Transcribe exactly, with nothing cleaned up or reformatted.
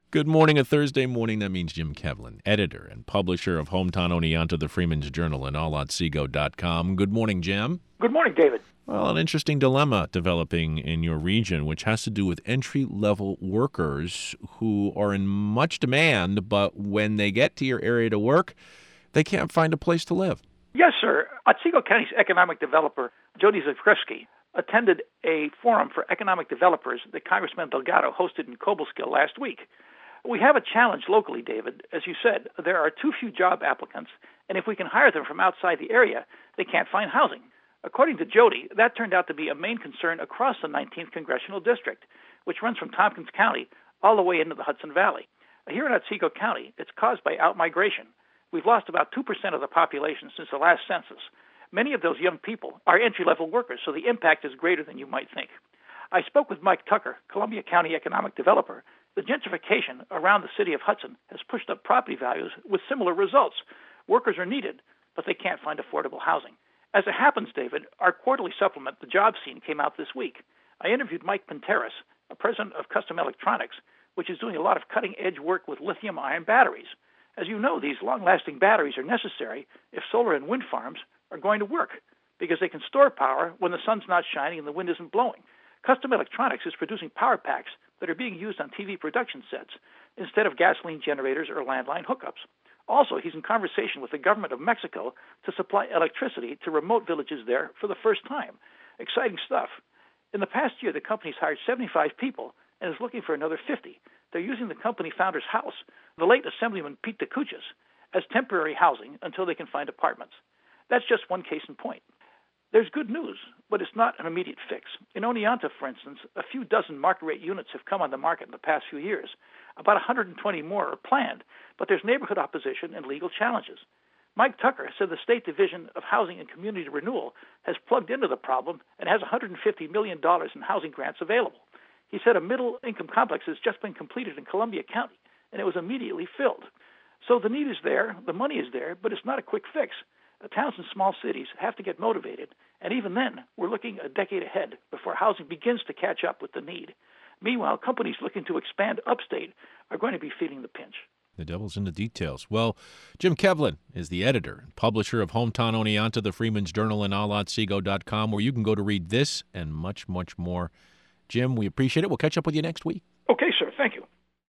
Good morning, a Thursday morning. That means Jim Kevlin, editor and publisher of Hometown Oneonta, the Freeman's Journal, and all otsego dot com. Good morning, Jim. Good morning, David. Well, an interesting dilemma developing in your region, which has to do with entry-level workers who are in much demand, but when they get to your area to work, they can't find a place to live. Yes, sir. Otsego County's economic developer, Jody Zakrzewski, attended a forum for economic developers that Congressman Delgado hosted in Cobleskill last week. We have a challenge locally, David. As you said, there are too few job applicants, and if we can hire them from outside the area, they can't find housing. According to Jody, that turned out to be a main concern across the nineteenth Congressional District, which runs from Tompkins County all the way into the Hudson Valley. Here in Otsego County, it's caused by outmigration. We've lost about two percent of the population since the last census. Many of those young people are entry-level workers, so the impact is greater than you might think. I spoke with Mike Tucker, Columbia County economic developer. The gentrification around the city of Hudson has pushed up property values with similar results. Workers are needed, but they can't find affordable housing. As it happens, David, our quarterly supplement, The Job Scene, came out this week. I interviewed Mike Pinteris, a president of Custom Electronics, which is doing a lot of cutting-edge work with lithium-ion batteries. As you know, these long-lasting batteries are necessary if solar and wind farms are going to work, because they can store power when the sun's not shining and the wind isn't blowing. Custom Electronics is producing power packs that are being used on T V production sets instead of gasoline generators or landline hookups. Also, he's in conversation with the government of Mexico to supply electricity to remote villages there for the first time. Exciting stuff. In the past year, the company's hired seventy-five people and is looking for another fifty. They're using the company founder's house, the late Assemblyman Pete DeCuchas, as temporary housing until they can find apartments. That's just one case in point. There's good news, but it's not an immediate fix. In Oneonta, for instance, a few dozen market-rate units have come on the market in the past few years. About one hundred twenty more are planned, but there's neighborhood opposition and legal challenges. Mike Tucker said the State Division of Housing and Community Renewal has plugged into the problem and has one hundred fifty million dollars in housing grants available. He said a middle-income complex has just been completed in Columbia County, and it was immediately filled. So the need is there, the money is there, but it's not a quick fix. Towns and small cities have to get motivated, and even then, we're looking a decade ahead before housing begins to catch up with the need. Meanwhile, companies looking to expand upstate are going to be feeling the pinch. The devil's in the details. Well, Jim Kevlin is the editor and publisher of Hometown Oneonta, the Freeman's Journal, and all otsego dot com, where you can go to read this and much, much more. Jim, we appreciate it. We'll catch up with you next week. Okay, sir. Thank you.